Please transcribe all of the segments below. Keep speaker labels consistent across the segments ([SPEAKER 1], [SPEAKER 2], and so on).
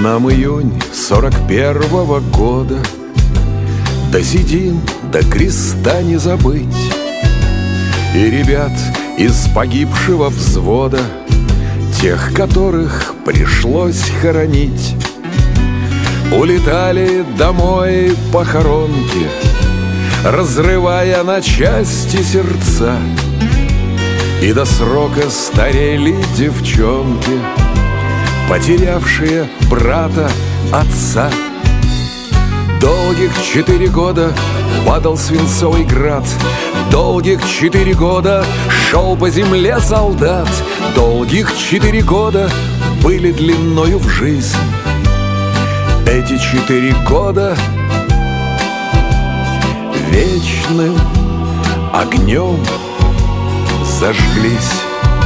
[SPEAKER 1] Нам июнь 41-го года, досидим, до креста не забыть. И ребят из погибшего взвода, тех, которых пришлось хоронить, улетали домой похоронки, разрывая на части сердца. И до срока старели девчонки, потерявшие брата, отца. Долгих 4 года падал свинцовый град, долгих 4 года шел по земле солдат, долгих 4 года были длиною в жизнь. Эти 4 года вечным огнем зажглись.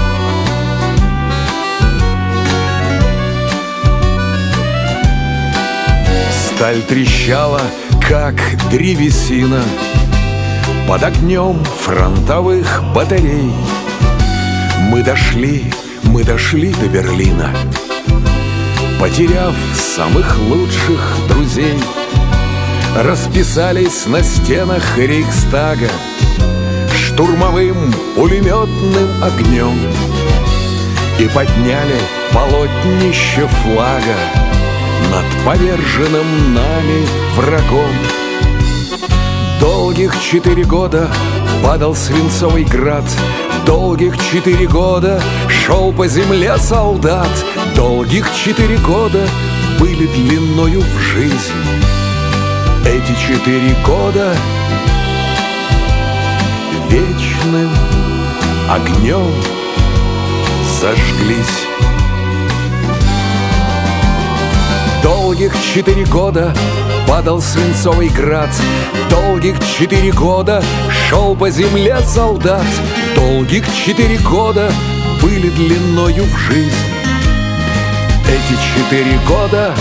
[SPEAKER 1] Сталь трещала, как древесина, под огнем фронтовых батарей. Мы дошли до Берлина, потеряв самых лучших друзей. Расписались на стенах Рейхстага штурмовым пулеметным огнем и подняли полотнище флага над поверженным нами врагом. Долгих 4 года падал свинцовый град, долгих 4 года шел по земле солдат, долгих 4 года были длиною в жизнь. Эти 4 года вечным огнем зажглись. Долгих 4 года падал свинцовый град, долгих 4 года шел по земле солдат, долгих 4 года были длиною в жизнь. Эти 4 года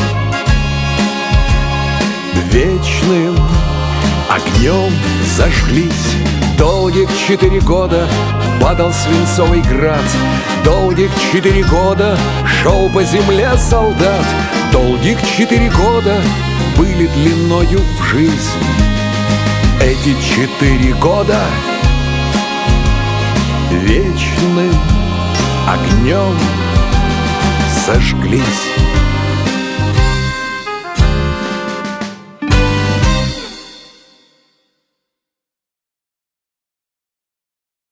[SPEAKER 1] вечным огнем зажглись. Долгих 4 года падал свинцовый град, долгих 4 года шел по земле солдат, долгих 4 года были длиною в жизнь. Эти 4 года вечным огнем зажглись.